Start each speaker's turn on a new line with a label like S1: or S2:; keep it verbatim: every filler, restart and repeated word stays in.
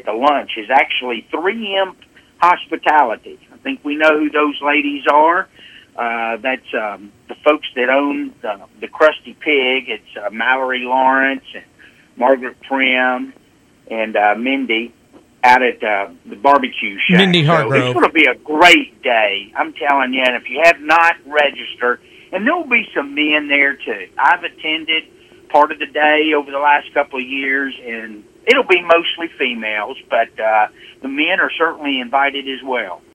S1: at the lunch is actually three M Hospitality. I think we know who those ladies are. Uh, that's um, the folks that own the, the Krusty Pig. It's uh, Mallory Lawrence and Margaret Prim and uh, Mindy out at uh, the barbecue shack.
S2: Mindy Hargrove.
S1: So it's going to be a great day. I'm telling you, and if you have not registered, and there will be some men there too. I've attended part of the day over the last couple of years, and it'll be mostly females, but uh, the men are certainly invited as well.